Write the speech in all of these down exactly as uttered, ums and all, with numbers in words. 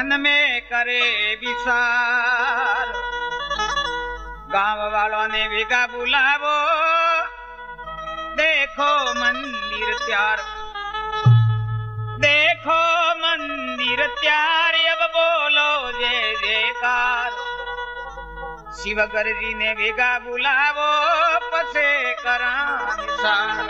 मन में करे विचार। गांव वालों ने विगा बुलावो, देखो मंदिर तैयार, देखो मंदिर तैयार, अब बोलो जय जयकार। शिवगर जी ने विगा बुलावो, पसे करा निसार।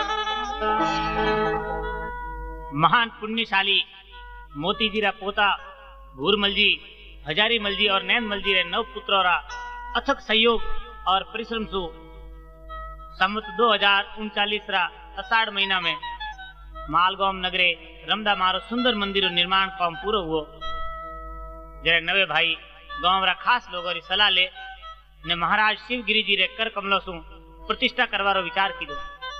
महान पुण्यशाली मोतीजीरा पोता भूरमल जी, हजारीमल जी और नैनमल जी रे नव पुत्रों रा अथक सहयोग और परिश्रम सु संवत दो हजार उनचालीस रा अषाढ़ महीना में मालगांव नगरे रमदा मारो सुंदर मंदिर निर्माण काम पूरो हुओ। जरे नवे भाई गांव रा खास लोगों री सलाह ले ने महाराज शिवगिरी जी रे कर कमलो सु प्रतिष्ठा करवारो विचार कीधो।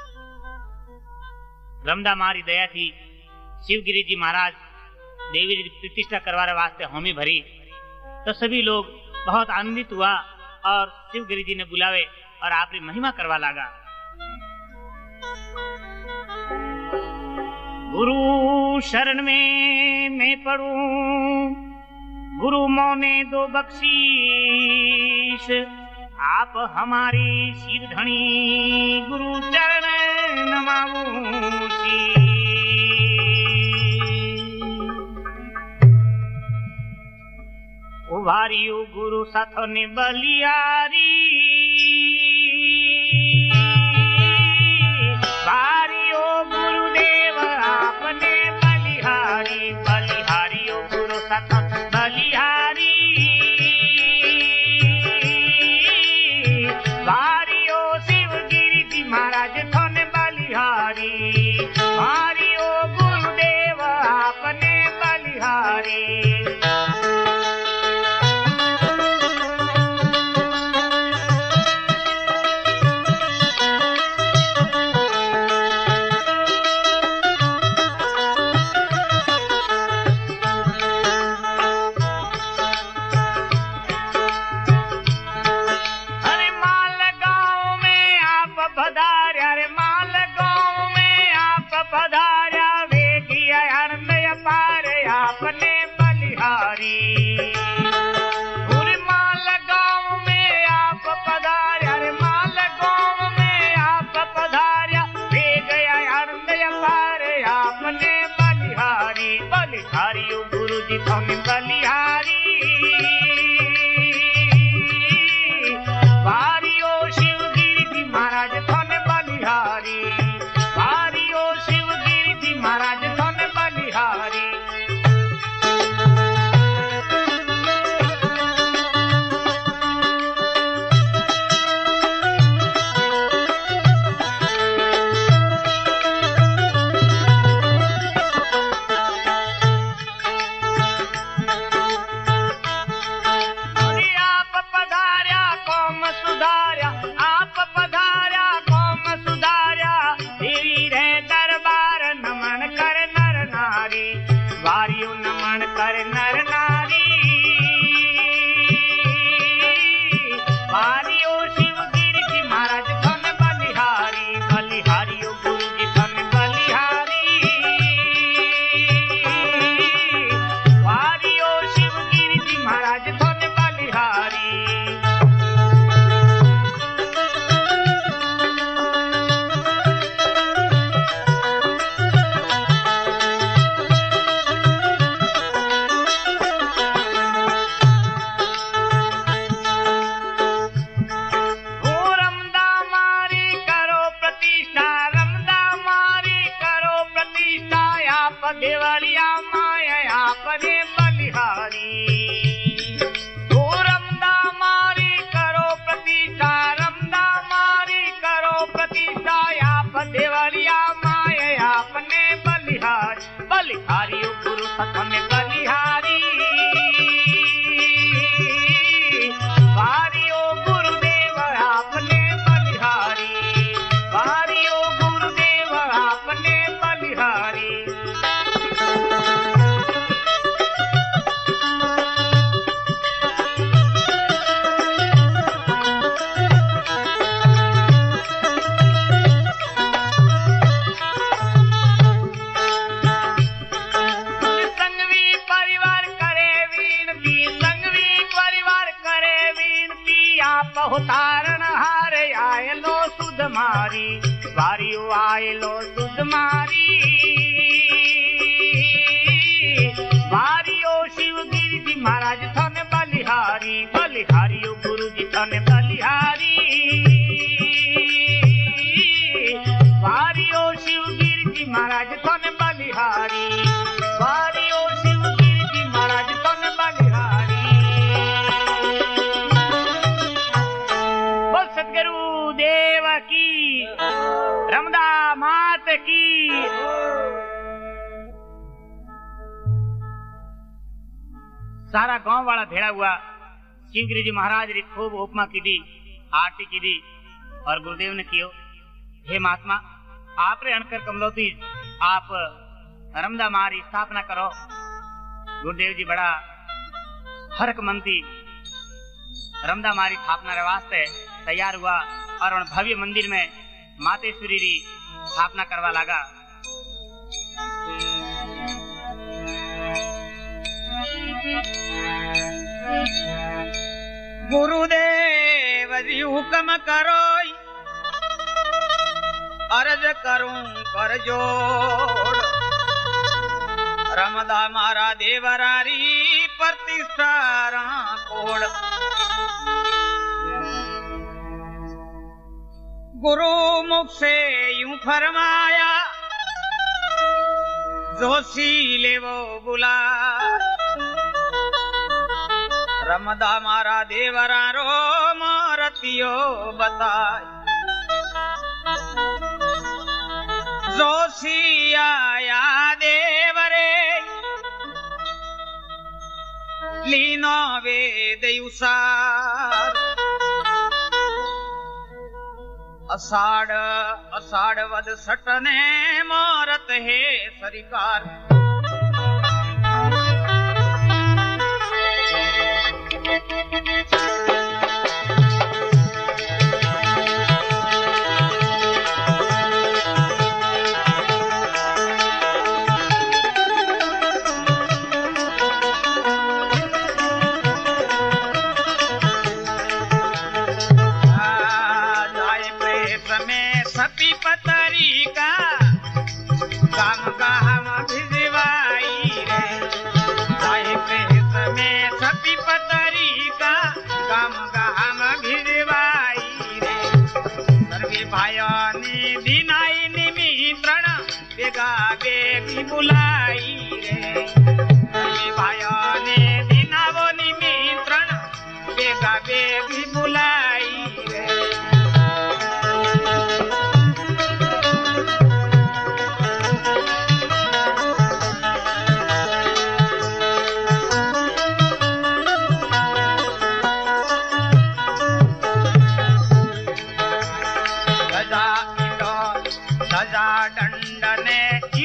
रमदा मारी दया थी शिवगिरी जी महाराज देवी जी प्रतिष्ठा करवाने वास्ते हामी भरी तो सभी लोग बहुत आनंदित हुआ और शिवगिरी जी ने बुलावे और आपकी महिमा करवा लगा। गुरु शरण में मैं पढ़ूं, गुरु मोने दो बख्शीश, आप हमारी सिर धनी, गुरु चरण नमाऊं सी। उभारियो गुरु साथो ने बलियारी, भारियो गुरुदेव आपने बलिहारी, बलिहारियो गुरु साथो बलिहारी, भारियो शिवगिरी जी महाराज थोने बलिहारी, भारियो गुरुदेव आपने बलिहारी। सुध मारी, वारियो आयलो सुध मारी, वारियो शिवगिरी जी महाराज थने बलिहारी, बलिहारियो गुरु जी थने बलिहारी, वारियो शिवगिरी जी महाराज थने बलिहारी, वारियो शिवगिरी जी महाराज थने बलिहारी। बोल सतगुरु देव की, रमदा मात की। सारा गांव वाला भेड़ा हुआ। शिवगिरी जी महाराज री खूब उपमा की दी, आरती की दी और गुरुदेव ने कियो, हे महात्मा आप रे अणकर कमलोती आप रमदा मारी स्थापना करो। गुरुदेव जी बड़ा हरक मनती रमदा मारी स्थापना रे वास्ते तैयार हुआ और उन भव्य मंदिर में मातेश्वरी री स्थापना करवा लगा। गुरुदेव जी हुक्म करो, अर्ज करूं कर जोड़, रमदा मारा देवरारी प्रतिष्ठा कोड़। गुरु मुख से यूं फरमाया, जोशी ले वो बुला, रमदा मारा देवरा रो मारतियो बताय। जोशी आया देवरे लीनो वेद उसार, अषाढ़ अषाढ़ वद सटने मारत है सरिकार। बुलाई रे भाइयों ने दिनावो निमंत्रण, बेगा बेगी बुलाई रे। गजा इंडो गजा दंड ने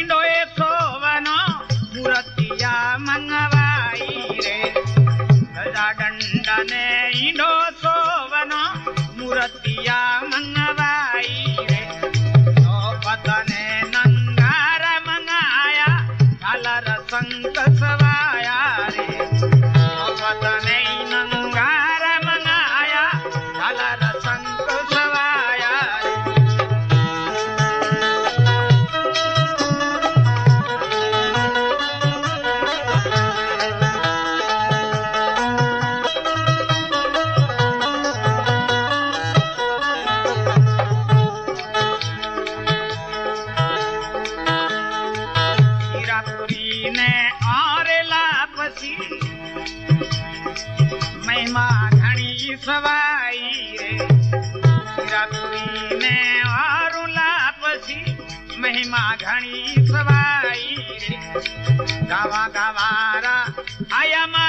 मंगवाई रे, गजा दंड ने इंडो सोवनो मूर्तिया मंगवाई रे। तो पतने नंगार मंगाया, झालर संक सवाया रे। तो पतने नंगार मंगाया, झालर संक सवाया रे। महिमा घणी सवाई रे, हीरापुरी ने आरुला पसी महिमा घणी सवाई रे। गावा गावारा आया मा